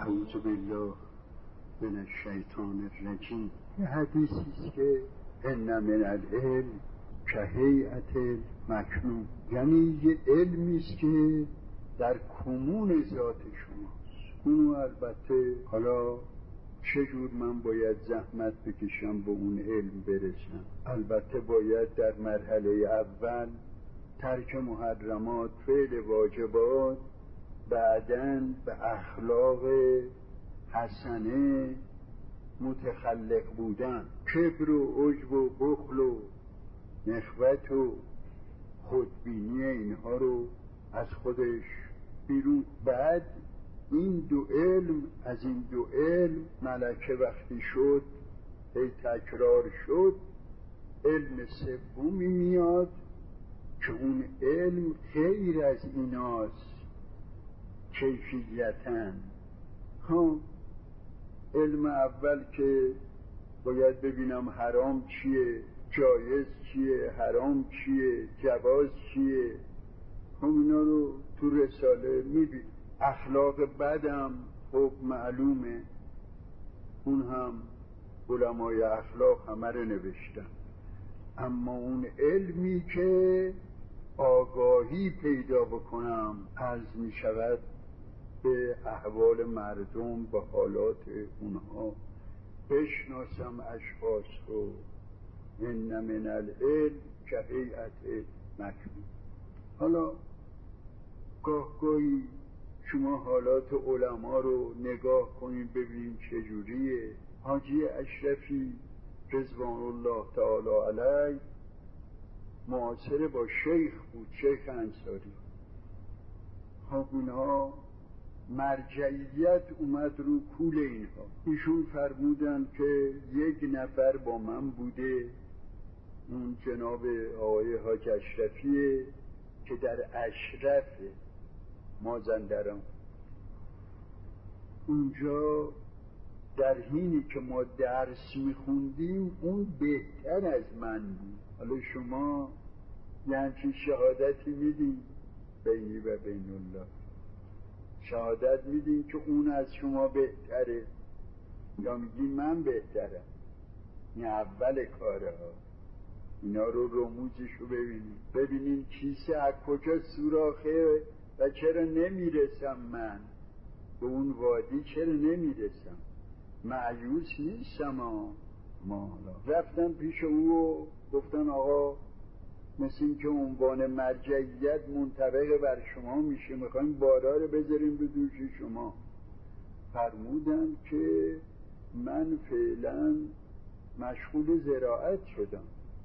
اعوذ بالله من الشیطان الرجیم. یه حدیثی است که ان من العلم کهیئة المکنون، یعنی یه علمی است که در کمون ذات شماست. اونو البته حالا چجور من باید زحمت بکشم به اون علم برسم؟ البته باید در مرحله اول ترک محرمات، فعل واجبات، بعداً به اخلاق حسنه متخلق بودن، کبر و عجب و بخل و نخوت و خودبینی اینها رو از خودش بیرون. بعد این دو علم، از این دو علم ملکه وقتی شد هی تکرار شد، علم سومی میاد که اون علم غیر از ایناست کیفیتاً. علم اول که باید ببینم حرام چیه، جایز چیه، حرام چیه، جواز چیه، اینا رو تو رساله میبین. اخلاق بدم خب معلومه، اون هم علمای اخلاق همه رو نوشتن. اما اون علمی که آگاهی پیدا بکنم، عرض می شود به احوال مردم، به حالات اونها، بشناسم اشخاص رو. ان من العلم کهیئة المکنون. حالا گاهی شما حالات علما رو نگاه کنید ببینید چجوریه. حاجی اشرفی رضوان الله تعالی علیه معاصر با شیخ بود، شیخ انصاری. خب اینها مرجعیت اومد رو کول اینها. ایشون فرمودن که یک نفر با من بوده، اون جناب آقای حاج اشرفیه که در اشرف مازندران. اونجا در حینی که ما درس میخوندیم اون بهتر از من بود. حالا شما یه همچین شهادتی میدین بینی و بین الله، شهادت میدین که اون از شما بهتره، یا میگین من بهترم؟ این اول کاره ها. اینا رو رموزش رو ببینین کیسه از کجا سوراخه و چرا نمیرسم من به اون وادی، چرا نمیرسم؟ مایوس نیستم. ما رفتن پیش او و گفتن آقا مثل این که عنوان مرجعیت منطبق بر شما میشه، میخوایم بالا رو بذاریم به دوش شما. فرمودن که من فعلا مشغول زراعت شدم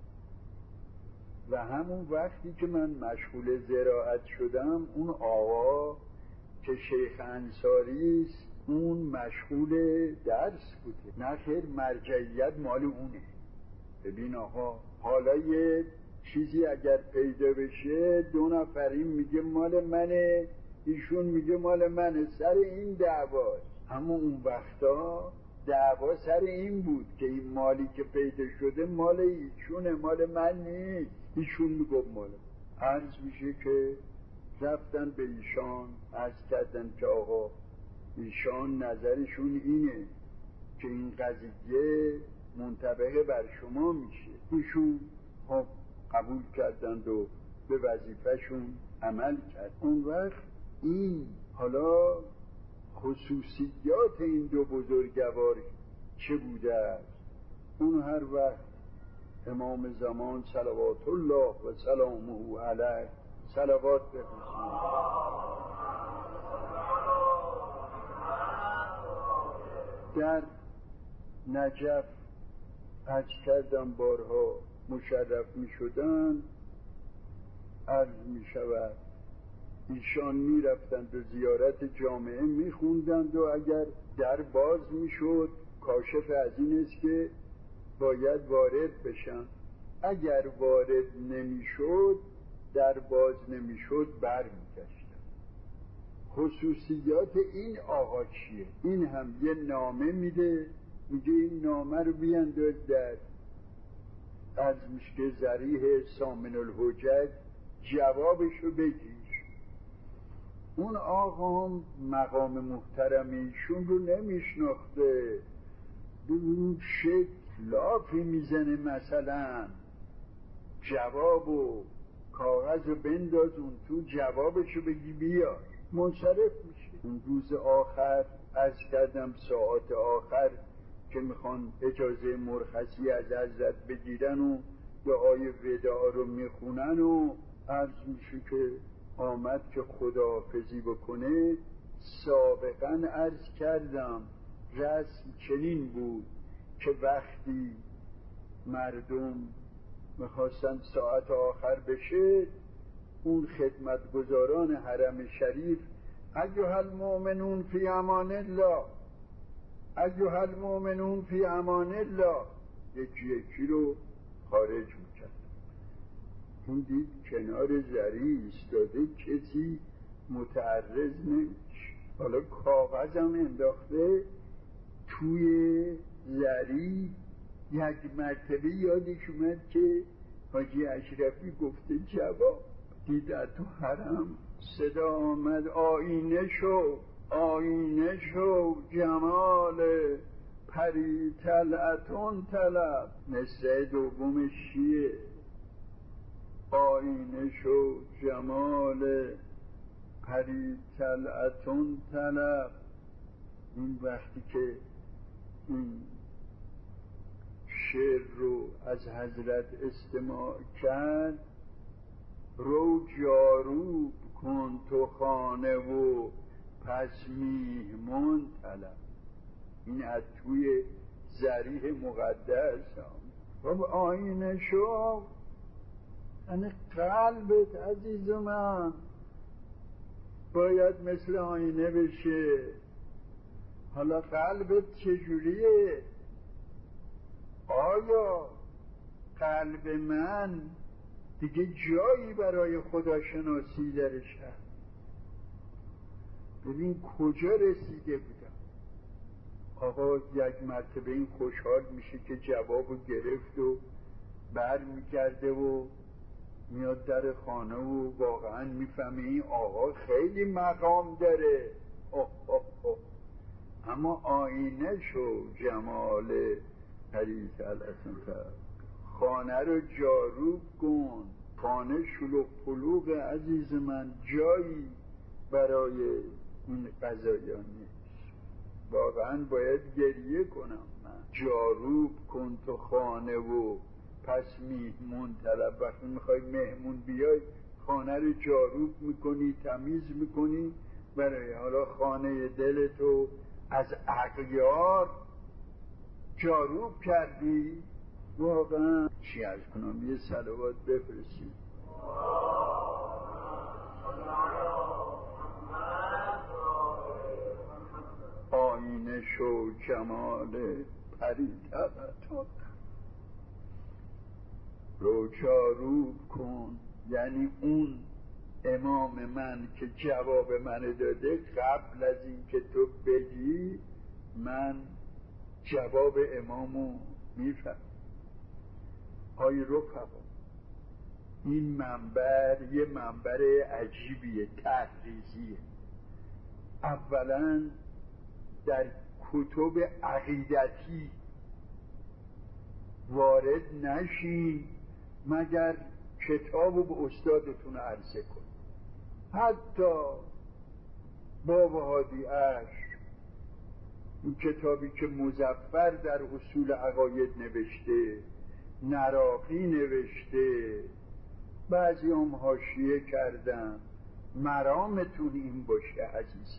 و همون وقتی که من مشغول زراعت شدم اون آقا که شیخ انصاری است اون مشغول درس بوده. نه خیر، مرجعیت مال اونه. ببین آقا، حالا یه چیزی اگر پیدا بشه دو نفرین میگه مال منه، ایشون میگه مال منه، سر این دعواست. اما اون وقتا دعوا سر این بود که این مالی که پیدا شده مال ایشونه، مال من نیست. ایشون میگفت مال من. عرض میشه که رفتن به ایشان عرض کردن که آقا ایشان نظرشون اینه که این قضیه منطبق بر شما میشه. ایشون خب قبول کردند و به وظیفهشون عمل کرد. اون وقت این حالا خصوصیات این دو بزرگوار چه بوده است؟ اون هر وقت امام زمان صلوات الله و سلامه علیه صلوات بفرستید، در نجف حج کردن بارها مشرف می شدن. عرض می شود ایشان می رفتند و زیارت جامعه می خوندند و اگر در باز می شد کاشف از این است که باید وارد بشن. اگر وارد نمی شد، در باز نمی شد، بر می گشتن. خصوصیات این آقا چیه؟ این هم یه نامه میده، میگه این نامه رو بیانداز در از مشک ذریح سامن الحجج، جوابشو بگیر. اون آقا هم مقام محترم ایشون رو نمیشناخته، به اون شکل لافی میزنه، مثلا جواب و کاغذ رو بنداز اون تو، جوابشو بگی بیار، منصرف میشه. اون روز آخر عرض کردم ساعت آخر که میخوان اجازه مرخصی از حضرت بگیرن و دعای وداع رو میخونن و عرض میشه که آمد که خداحافظی بکنه. سابقا عرض کردم رسم چنین بود که وقتی مردم میخواستن ساعت آخر بشه، اون خدمتگزاران حرم شریف ایها المؤمنون فی امان الله، ایها المؤمنون فی امان الله، یکی یکی رو خارج میکرد. اون دید کنار زری ایستاده، کسی متعرض نمیشه. حالا کاغذم انداخته توی زری. یک مرتبه یادش اومد که حاجی اشرفی گفته جواب. دید تو حرم صدا آمد آینه شو، آینه شو جمال پری طلعتون طلب. مصرع دومش چیه؟ آینه شو جمال پری طلعتون طلب. این وقتی که این شعر رو از حضرت استماع کرد، رو جاروب کن تو خانه و پس میهمان طلب. این از توی ذریح مقدس هم. آینه شو یعنی قلبت عزیز من باید مثل آینه بشه. حالا قلبت چجوریه؟ آیا قلب من دیگه جایی برای خداشناسی درش هست؟ ببین کجا رسیده بودم. آقا یک مرتبه این خوشحال میشه که جوابو گرفت و بر میکرده و میاد در خانه و واقعا میفهمه این آقا خیلی مقام داره. اما آینه شو جمال پریز الاسنتر. خانه رو جاروب کن. خانه شلوغ پلوغ عزیز من، جایی برای این قضایا نیست. واقعا باید گریه کنم من. جاروب کن تو خانه و پس میهمون طلب. وقتی میخوای مهمون بیای خانه رو جاروب میکنی، تمیز میکنی، برای حالا خانه دلتو از اغیار جاروب کردی. واقعا چی عرض کنم، یه صلوات بفرستید. آینه شو جمال پریدتون، رو جاروب کن. یعنی اون امام من که جواب منو داده، قبل از این که تو بگی من جواب امامو میفهم. آی رفقا، این منبر یه منبر عجیبیه، تحریزیه. اولا در کتب عقیدتی وارد نشین مگر کتابو به استادتون عرضه کن. حتی باب هادی عشق، این کتابی که مظفر در اصول عقاید نوشته، نراقی نوشته، بعضی هم حاشیه کردن، مرامتون این باشه عزیز.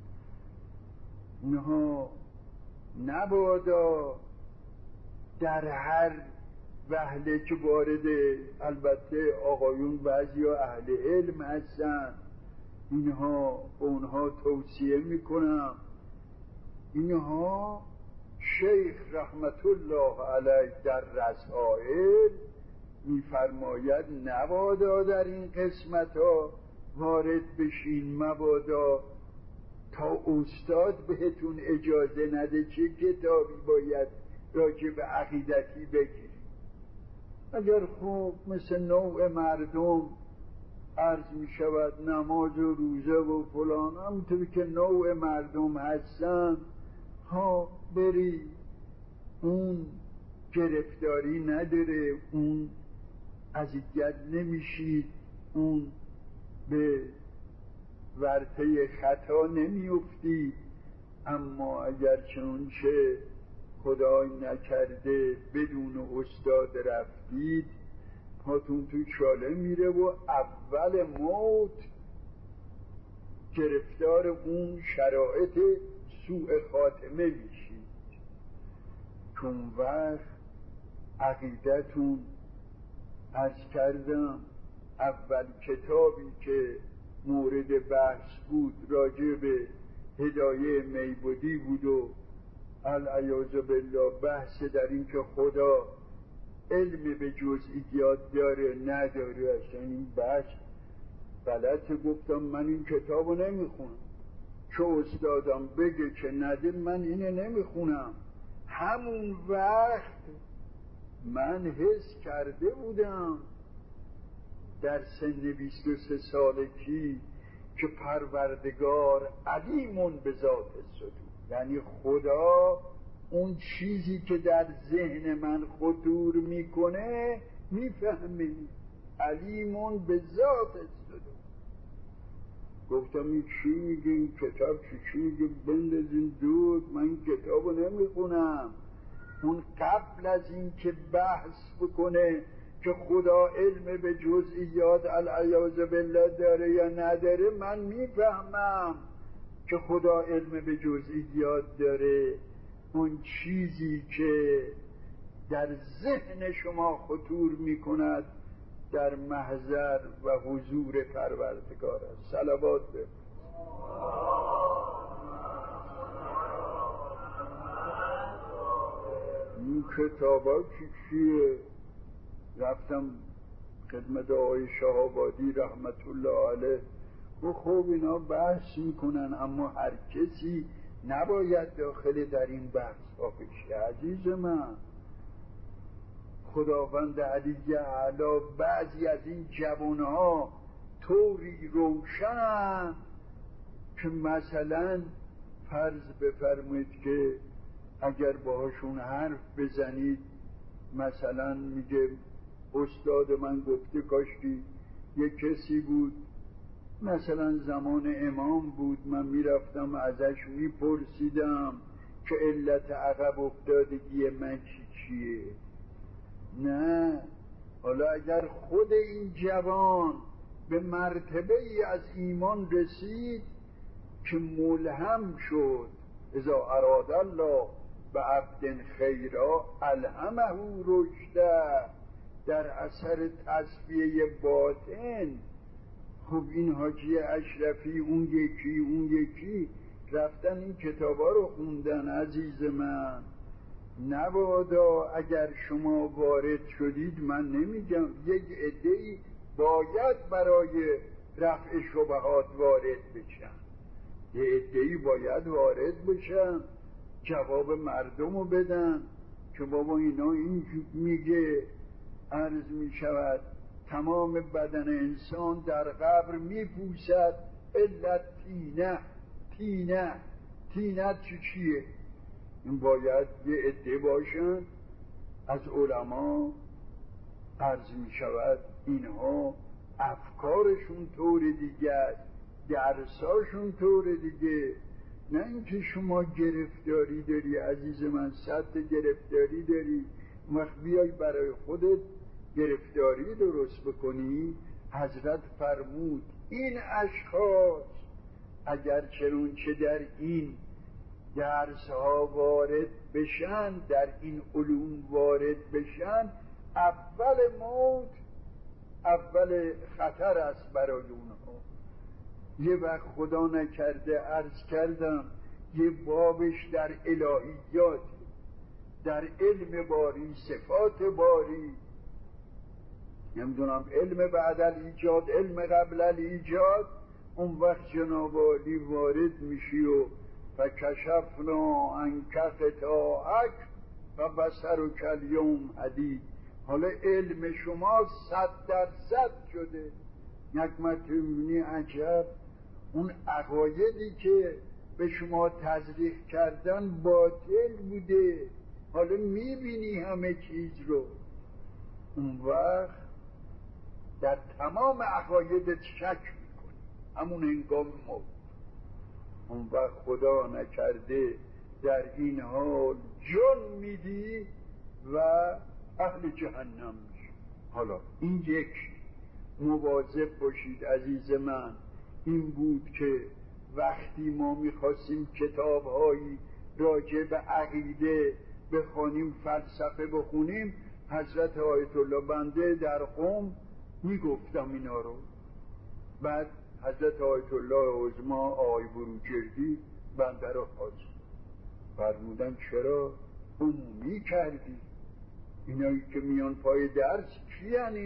اینها نبادا در هر وهله که وارده، البته آقایون بعضی ها اهل علم هستن، اینها به اونها توصیه میکنم. اینها شیخ رحمت الله علیه در رسائل میفرماید نبادا در این قسمت ها وارد بشین، مبادا تا استاد بهتون اجازه نده چه کتابی باید راجع به عقیدتی بگیرید. اگر خوب مثل نوع مردم عرض می شود نماز و روزه و فلان، همونطور که نوع مردم هستن ها بری، اون گرفتاری نداره، اون اذیت نمیشید، اون به ورطه خطا نمیافتید. اما اگر چنانچه خدای نکرده بدون استاد رفتید، پاتون تو چاله میره و اول موت گرفتار اون شرایط سوء خاتمه میشید. چون وقت عقیدتون، عرض کردم اول کتابی که مورد بحث بود راجع به هدایه میبودی بود و العیاذ بالله بحث در این که خدا علم به جزئیات داره نداره. اصلا این بحث غلطه. گفتم من این کتابو نمیخونم، چه استادم بگه که نده من اینه نمیخونم. همون وقت من حس کرده بودم در سن 23 سالگی که پروردگار علیمون به ذات صدور، یعنی خدا اون چیزی که در ذهن من خطور میکنه میفهمه. علیمون به ذات صدور. گفتم این چی میگه این کتاب، چی میگه؟ بندازین دور، من این کتابو نمیخونم. اون قبل از این که بحث بکنه که خدا علم به جزئیات العیاذ بالله داره یا نداره، من میفهمم که خدا علم به جزئیات داره. اون چیزی که در ذهن شما خطور میکند در محضر و حضور پروردگار است. صلوات به این کتابا چیه؟ رفتم خدمت آقای شهابادی رحمت الله علیه و خوب اینا بحث میکنن، اما هر کسی نباید داخل در این بحث ها بشه. عزیز من، خداوند علی اعلی بعضی از این جوانها طوری روشن که مثلا فرض بفرمایید که اگر باهاشون حرف بزنید، مثلا میگه استاد من گفته کاشکی یک کسی بود مثلا زمان امام بود، من میرفتم ازش میپرسیدم که علت عقب افتادگی من چیه. نه، حالا اگر خود این جوان به مرتبه ای از ایمان رسید که ملهم شد، اذا اراد الله به عبد خیرا الهمه رشده، در اثر تصفیه باطن. خب این حاجی اشرفی اون یکی رفتن این کتابا رو خوندن. عزیز من، نبادا اگر شما وارد شدید، من نمیگم، یک عده‌ای باید برای رفع شبهات وارد بشن، یه عده‌ای باید وارد بشن جواب مردم رو بدن که بابا اینا این میگه. عرض میشود تمام بدن انسان در قبر میپوسد الا تینه چیه؟ این باید یه عده باشن از علما. عرض میشود اینها افکارشون طور دیگه است، درساشون طور دیگه. نه اینکه شما گرفتاری داری عزیز من، سطح گرفتاری داری، وقت بیای برای خودت گرفتاری درست بکنی. حضرت فرمود این اشخاص اگر چنانچه در این درس ها وارد بشن، در این علوم وارد بشن، اول موت اول خطر است برای اونها. یه وقت خدا نکرده عرض کردم یه بابش در الهیات، در علم باری، صفات باری، نمیدونم علم بعد الایجاد، علم قبل الایجاد. اون وقت جناب عالی وارد میشی و فکشفنا عنک غطاءک و بصرک الیوم حدید. حالا علم شما 100% شده، یک مرتبه میبینی عجب اون عقایدی که به شما تزریق کردن باطل بوده، حالا میبینی همه چیز رو. اون وقت در تمام عقایدت شک میکنی، همون هنگام موت. اون وقت خدا نکرده در این حال جان میدی و اهل جهنم میشی. حالا این یک مواظب باشید عزیز من. این بود که وقتی ما میخواستیم کتابهایی راجع به عقیده بخونیم، فلسفه بخونیم، حضرت آیت الله بنده در قم میگفتم اینا رو. بعد حضرت آیت الله عظما آقای بروجردی بنده رو خواست، فرمودن چرا عمومی کردی؟ اینایی که میان پای درس کیان؟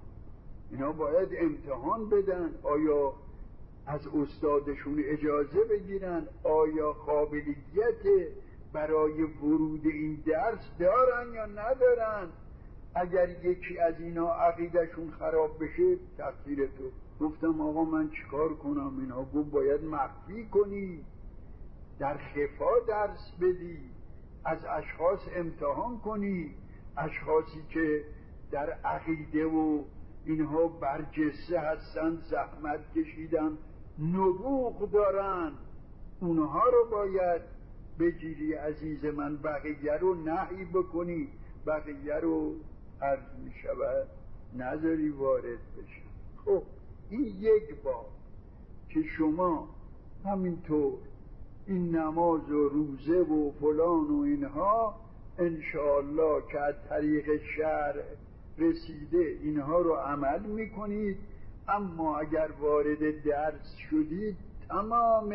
اینا باید امتحان بدن، آیا از استادشون اجازه بگیرن، آیا قابلیت برای ورود این درس دارن یا ندارن. اگر یکی از اینا عقیدشون خراب بشه تقصیر تو. گفتم آقا من چیکار کنم؟ اینا گفت باید مخفی کنی، در خفا درس بدی، از اشخاص امتحان کنی، اشخاصی که در عقیده و اینها برجسته هستن، زحمت کشیدن، نبوغ دارن، اونها رو باید بگیری عزیز من، بقیه رو نهی بکنی، بقیه رو عرض می شود نذاری وارد بشن. خب این یک بار که شما همینطور این نماز و روزه و فلان و اینها انشاءالله که از طریق شرع رسیده اینها رو عمل میکنید، اما اگر وارد درس شدید تمام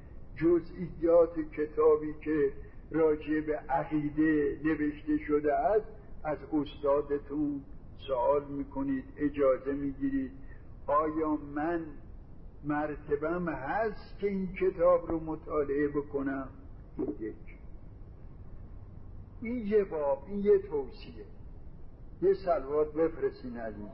جزئیات کتابی که راجع به عقیده نوشته شده است از استادتون سوال میکنید، اجازه میگیرید آیا من مرتبم هست که این کتاب رو مطالعه بکنم؟ این یه باب، این یه توصیه. یه صلوات بفرستین عزیز.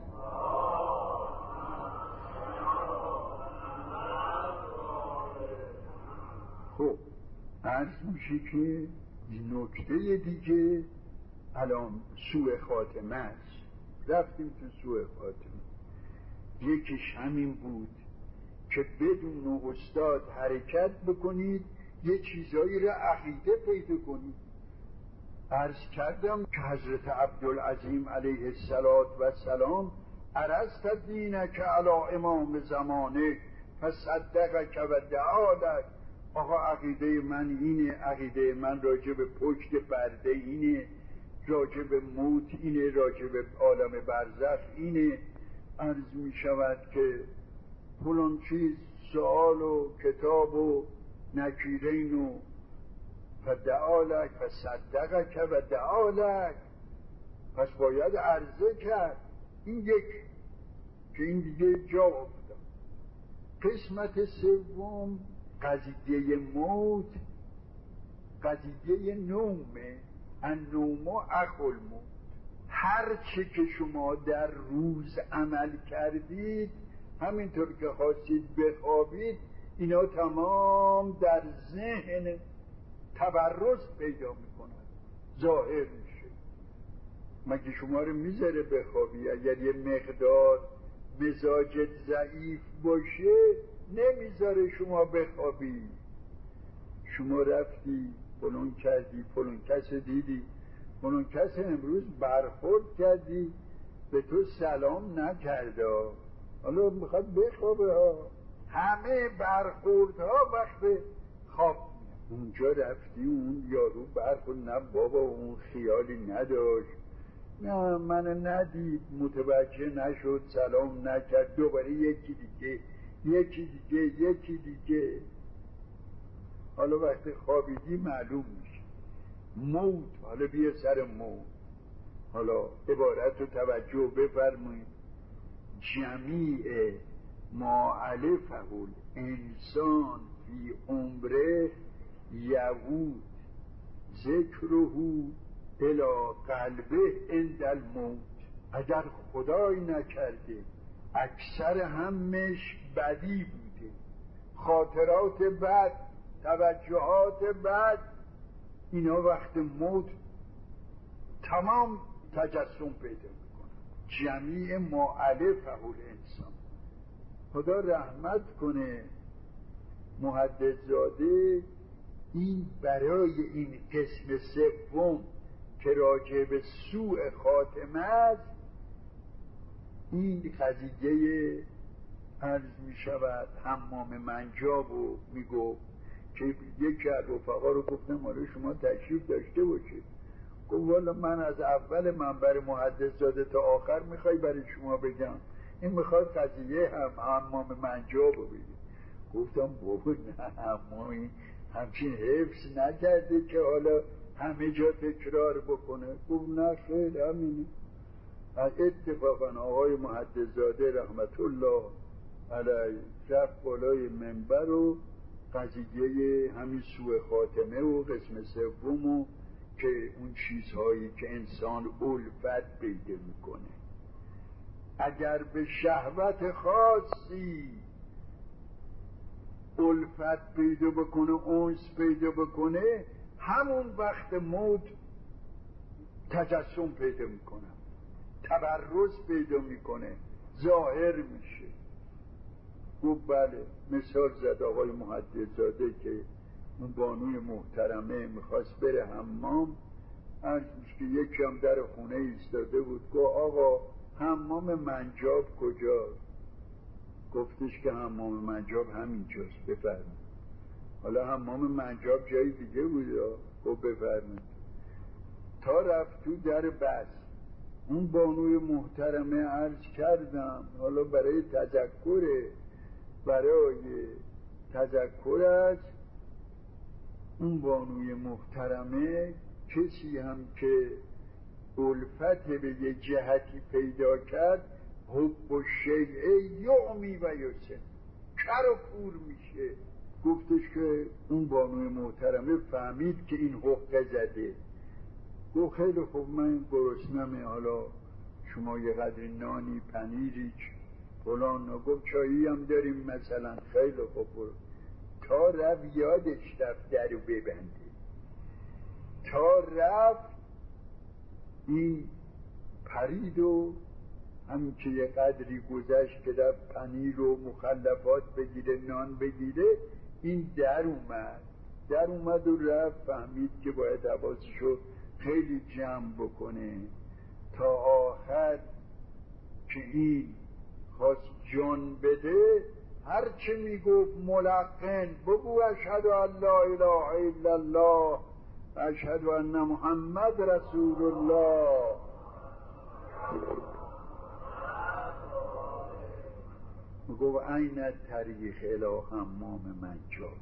خب عرض میشه که نکته دیگه الان سوء خاتمه است. رفتیم تو سوء خاتمه. یکیش همین بود که بدون استاد حرکت بکنید، یه چیزایی را عقیده پیدا کنید. عرض کردم که حضرت عبدالعظیم علیه السلام عرضت دینک علی امام زمانه فصدقک و دعالک. آقا عقیده من اینه، عقیده من راجع به پشت پرده اینه، راجع به موت اینه، راجع به عالم برزخ اینه. عرض می شود که فلان چیز سؤال و کتاب و نکیرین و فدعالک فصدقک و دعالک، پس باید عرضه کرد. این یک که این دیگه جا افتاد. قسمت سوم قضیه موت، قضیه نومه، النوم اخو الموت. هر چه که شما در روز عمل کردید، همینطور که خواستید بخوابید، اینا تمام در ذهن تبرز پیدا میکنن، ظاهر میشه. مگه شما رو میذاره بخوابی؟ اگر یه مقدار مزاجت ضعیف باشه نمیذاره شما بخوابی. شما رفتی فلان کردی، فلان کس دیدی، فلان کس امروز برخورد کردی، به تو سلام نکرده، حالا میخواد بخوابه ها. همه برخوردها وقت خواب میاد. اونجا رفتی اون یارو برخورد، نه بابا اون خیالی نداشت، نه منو ندید، متوجه نشد، سلام نکرد، دوباره یکی دیگه، یکی دیگه، یکی دیگه. حالا وقتی خوابیدی معلوم میشه موت. حالا بیا سر موت. حالا عبارت رو توجه بفرمایید. جمیع ما علفه الانسان فی عمره یعود ذکره الی قلبه عند الموت. اگر خدای نکرده اکثر همش بدی بوده، خاطرات بد، توجهات بد، اینا وقت موت تمام تجسم پیدا میکنه. جمیع ما الفه الانسان. خدا رحمت کنه محدثزاده این برای این قسم سوم که راجع به سوء خاتمه است، این قضیه عرض می شود حمام منجاب رو می گفت که یکی از رفقا رو گفتم آره شما تشریف داشته باشید. گفت والا من از اول منبر محدثزاده تا آخر میخوای برای شما بگم، این میخواد قضیه حمام منجاب رو بگید. گفتم بابا نه، همچین حفظ نکرده که حالا همه جا تکرار بکنه. گفت نه خیر همینه. اتفاقا آقای محدثزاده رحمت الله علیه رفت بالای منبر و قضیه همین سوء خاتمه و قسم سوم که اون چیزهایی که انسان الفت پیدا میکنه، اگر به شهوت خاصی الفت پیدا بکنه، انس پیدا بکنه، همون وقت موت تجسم پیدا میکنه، تبرز پیدا میکنه، ظاهر میشه. گفت بله. مثال زد آقای محدثزاده که اون بانوی محترمه میخواست بره حمام، عرضش که یکی هم در خونه ایستاده بود. گفت آقا حمام منجاب کجاست؟ گفتش که حمام منجاب همینجاست، بفرمایید. حالا حمام منجاب جای دیگه بود. گفت بفرمایید. تا رفت تو در بس، اون بانوی محترمه عرض کردم حالا برای تذکرش اون بانوی محترمه کسی هم که الفت به یه جهتی پیدا کرد، حب و شیعه یعمی و یسن، کر و کور میشه. گفتش که اون بانوی محترمه فهمید که این حقه زده. گفت خیلی خوب من گرسنمه، حالا شما یه قدر نانی، پنیری، فلان. گفت چایی هم داریم مثلا. خیلی خوب برو. تا رفت یادش رفت در رو ببنده. تا رفت این پرید و همین که یه قدری گذشت که رفت پنیر و مخلفات بگیره، نان بگیره، این در اومد و رفت فهمید که باید حواسشو خیلی جمع بکنه. تا آخر که این خواست جان بده، هرچه میگفت ملقن بگو اشهد ان لا اله الا الله اشهد ان محمد رسول الله. میگفت عین طریق الی حمام منجاب.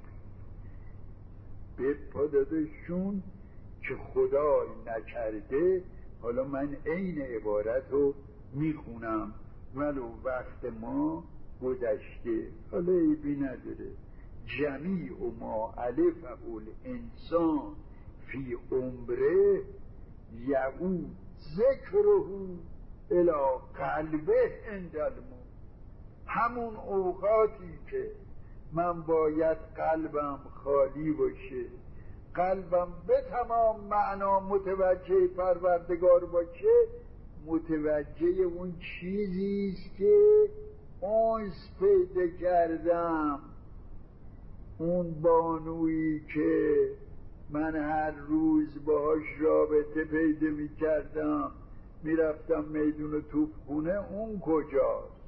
به پادادشون که خدا نکرده، حالا من عین عبارت رو میخونم ولو وقت ما گذشته، حالا عیبی نداره. جمیع ما الفه الانسان فی عمره یعود ذکره الی قلبه عند الموت. همون اوقاتی که من باید قلبم خالی باشه، قلبم به تمام معنا متوجه پروردگار باشه، متوجه اون چیزیست که انس پیدا کردم، اون بانویی که من هر روز باهاش رابطه پیدا می کردم، می رفتم میدون توپخونه، اون کجاست؟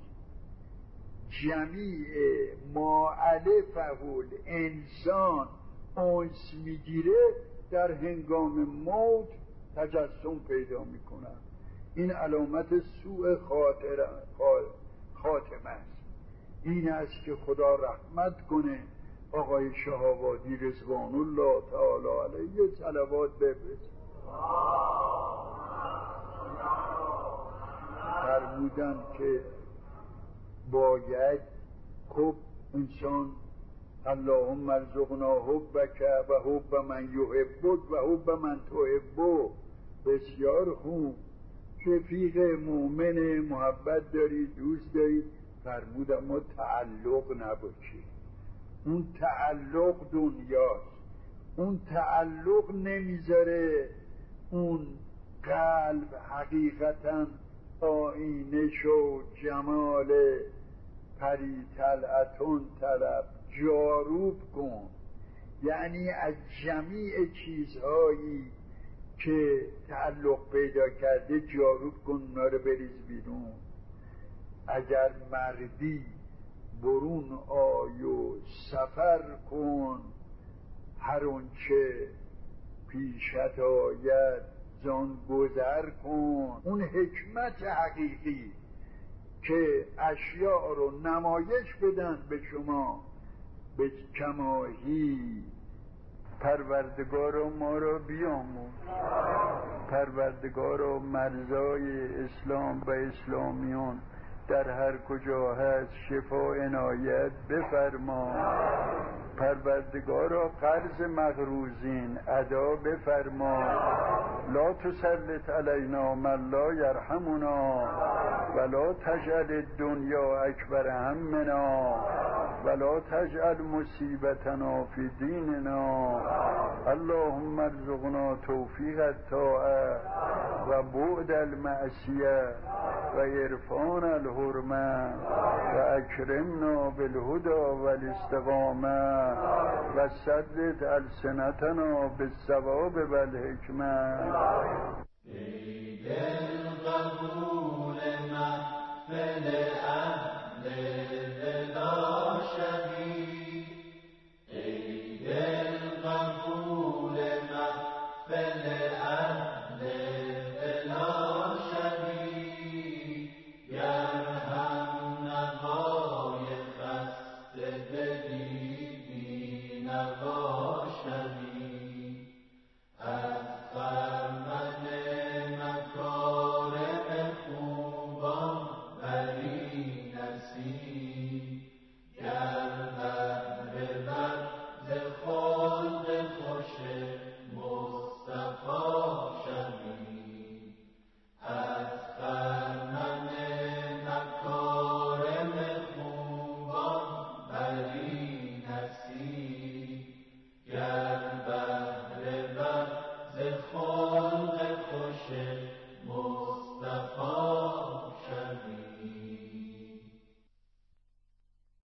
جمیع ما الفه الانسان انس میگیره، در هنگام موت تجسم پیدا میکنن. این علامت سوء خاتمه است. این است که خدا رحمت کنه آقای شهابادی رضوان الله تعالی علیه صلوات بفرست. فرمودن که باید خب انسان اللهم ارزقنا حبک و حب من یحبک و حب من تحبه. بسیار خوب رفیق مؤمن محبت دارید، دوست دارید، فرمود اما تعلق نباشه. اون تعلق دنیاست، اون تعلق نمیذاره اون قلب حقیقتا آینش و جمال پری طلعتون طلب. جاروب کن، یعنی از جمیع چیزهایی که تعلق پیدا کرده جاروب کن، اونا رو بریز بیرون. اگر مردی برون آی و سفر کن، هر اونچه پیشت آید زان گذر کن. اون حکمت حقیقی که اشیاء رو نمایش بدن به شما به کماهی. پروردگار ما را بیاموز، پروردگار و مرزای اسلام و اسلامیان در هر کجا هست شفا عنایت بفرما. پروردگارا قرض مغروزین ادا بفرما. لا تسلط علینا من لا یرحمنا ولا تجعل الدنیا اکبر همنا ولا تجعل مصیبتنا فی دیننا. اللهم ارزقنا توفیق الطاعه و بعد المعصیه و عرفان الحرمه و اکرمنا بالهدى والاستقامه و سدد السنتنا بالثواب والحکمه. ای دل قبول محفل